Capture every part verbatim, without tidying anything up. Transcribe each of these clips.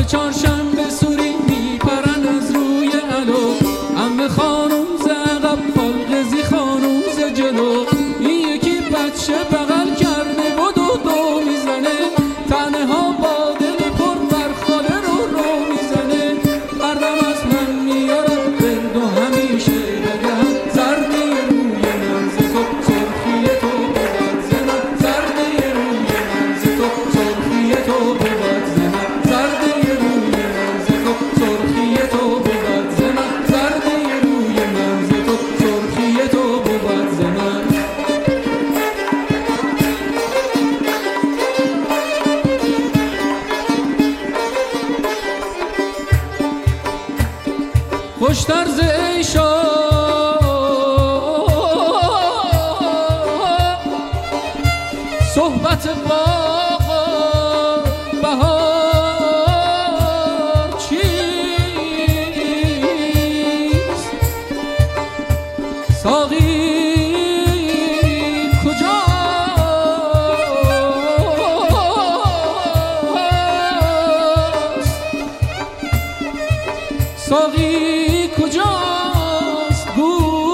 چهارشنبه سوری میپرن از روی علو، عمه خانوم ز عقب خالقزی خانوم ز جلو. این یکی بچه بغل کرده و دو دو میزنه، تنه ها با دل پر بر خاله رو رو میزنه. بردم از من میارم برد و همیشه بگم زردی روی من ز تو سرخی تو بود ز من، زردی روی من ز تو سرخی تو بود ز من، زردی روی من ز تو سرخی تو بود ز من، زردی روی من ز تو سرخی تو بود ز من. خوشتر ز عیشا صحبت باغ بهار چیست؟ ساقی کجاست؟ ساقی کجاست؟ گو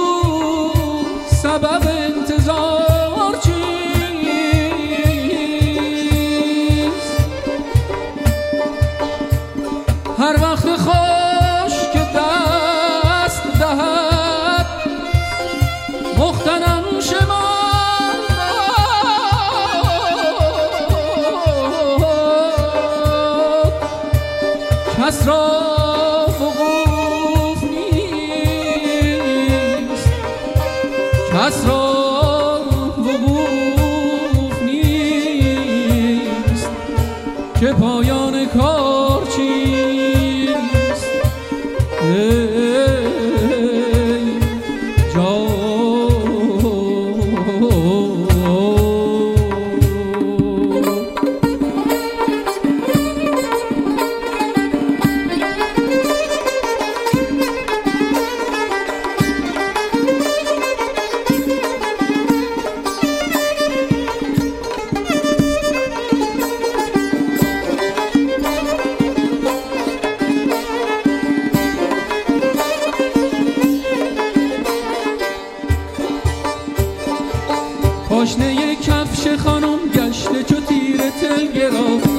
سبب انتظار چیست؟ هر وقت خوش که دست دهد مختنم شمال داد، کس را وقوف نیست، کس را وقوف نیست که پایان کار چیست. ای جان پاشنه کفش خانم گشته چو تیر تلگراف،